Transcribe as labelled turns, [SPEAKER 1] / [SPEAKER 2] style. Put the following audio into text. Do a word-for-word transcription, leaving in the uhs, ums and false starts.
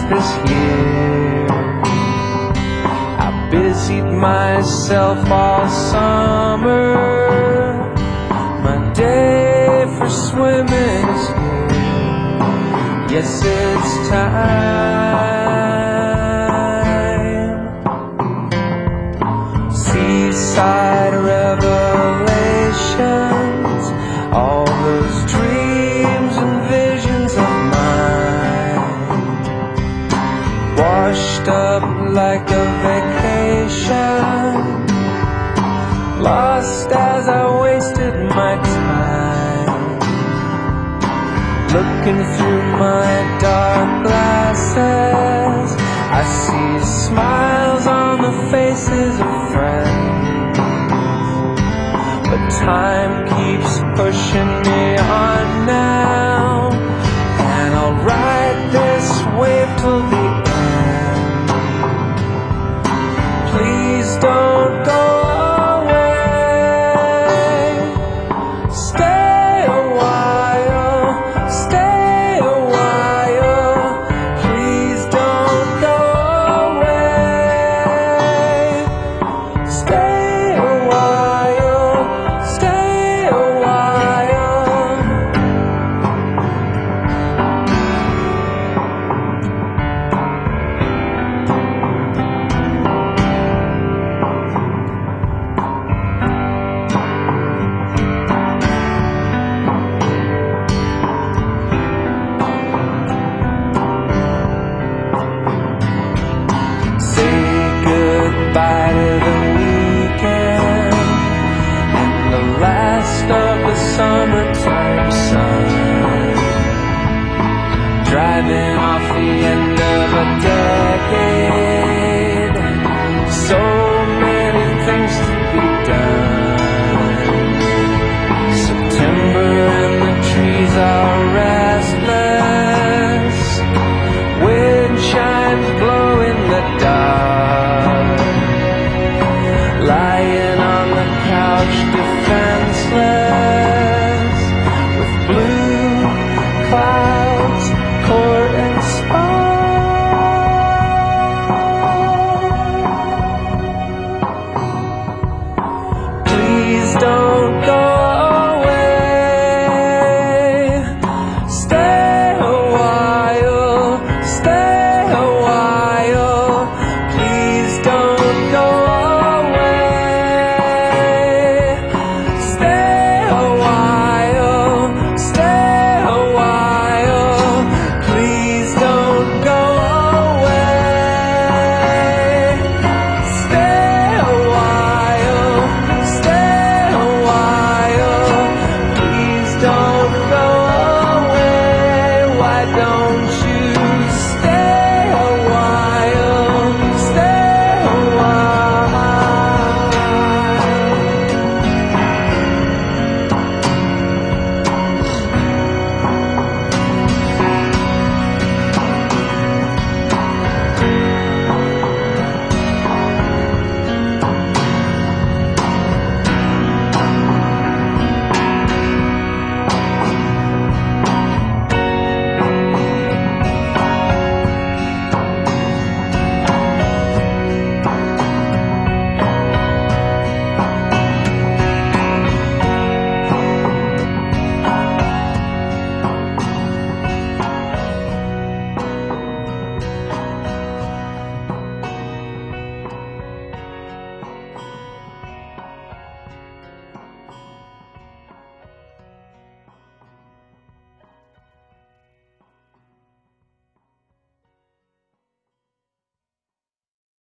[SPEAKER 1] this year. I busied myself all summer. My day for swimming is here. Yes, it's time. Seaside revelations, all those dreams and visions of mine, washed up like a vacation, lost as I wasted my time. Looking through my dark glasses, I see smiles on the faces of friends, but time keeps pushing me on now, and I'll ride